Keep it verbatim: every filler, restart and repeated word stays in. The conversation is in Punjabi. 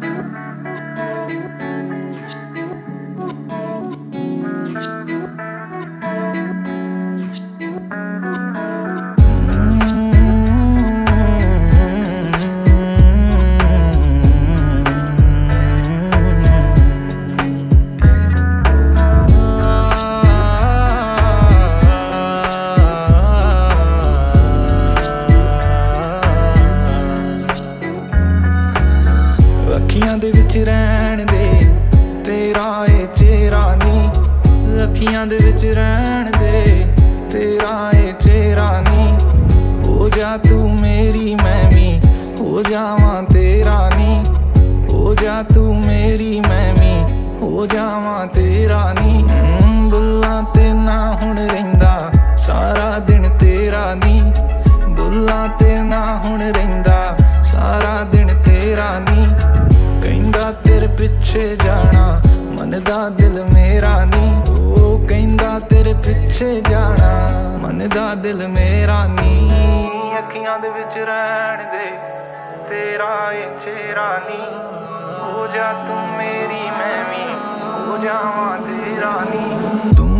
ਅੱਖੀਆਂ ਦੇ ਵਿੱਚ ਰਹਿਣ ਦੇ ਤੇਰਾ ਏ ਚਿਹਰਾ ਨੀ, ਅੱਖੀਆਂ ਦੇ ਵਿੱਚ ਰਹਿਣ ਦੇ ਤੇਰਾ ਏ ਚਿਹਰਾ ਨੀ। ਹੋ ਜਾ ਤੂੰ ਮੇਰੀ ਮੈਂ ਵੀ ਹੋ ਜਾਵਾਂ ਤੇਰਾ ਨੀ, ਹੋ ਜਾ ਤੂੰ ਮੇਰੀ ਮੈਂ ਵੀ ਹੋ ਜਾਵਾਂ ਤੇਰਾ ਨੀ। ਬੁੱਲਾਂ ਤੇ ਨਾ ਹੁਣ ਰਹਿੰਦਾ ਸਾਰਾ ਦਿਨ ਤੇਰਾ ਨੀ, ਬੁੱਲਾਂ ਤੇ ਨਾ ਹੁਣ ਰਹਿੰਦਾ ਸਾਰਾ ਦਿਨ ਤੇਰਾ ਨੀ। ਕਹਿੰਦਾ ਤੇਰੇ ਪਿੱਛੇ ਜਾਣਾ ਮੰਨਦਾ ਦਿਲ ਮੇਰਾ ਨੀ, ਉਹ ਕਹਿੰਦਾ ਤੇਰੇ ਪਿੱਛੇ ਜਾਣਾ ਮੰਨਦਾ ਦਿਲ ਮੇਰਾ ਨੀ। ਅੱਖੀਆਂ ਦੇ ਵਿੱਚ ਰਹਿਣ ਦੇ ਤੇਰਾ ਏ ਚਿਹਰਾ ਨੀ, ਹੋ ਜਾ ਤੂੰ ਮੇਰੀ ਮੈਂ ਵੀ ਹੋ ਜਾਵਾਂ ਤੇਰਾ ਨੀ।